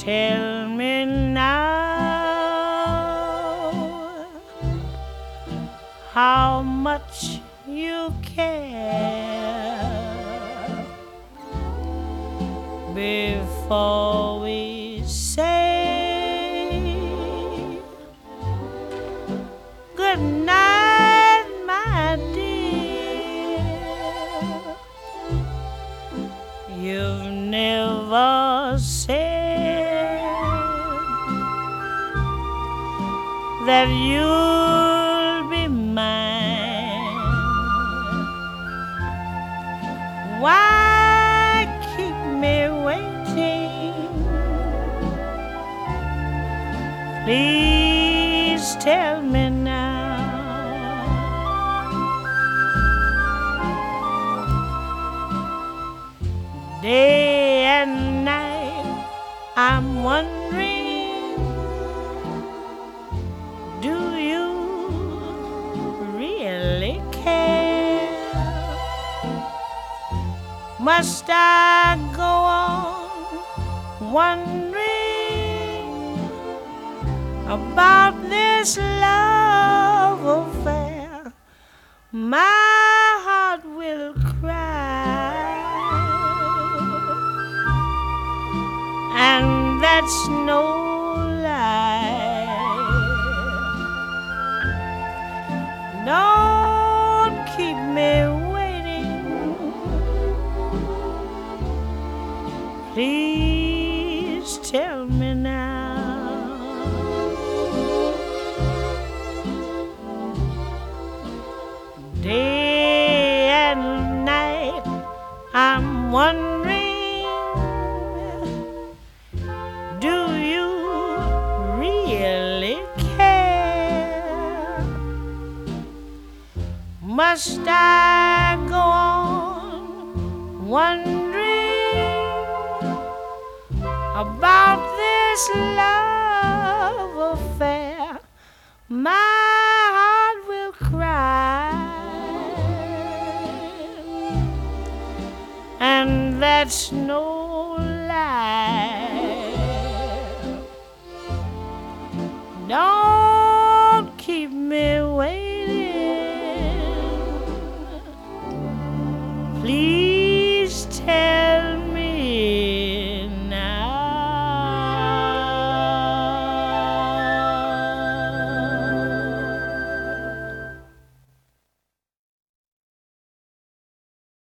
tell me now how much you care before we say good night, my dear. You've never said that you'll be mine. Why keep me waiting? Please tell me now. Day and night I'm wondering, do you really care? Must I go on wondering about this love affair? My heart will cry, and that's no lie. Don't keep me waiting. Please tell me now. Day and night I'm wondering, do you really care? Must I go on wondering about this love affair? My heart will cry, and that's no lie. Don't keep me waiting. Please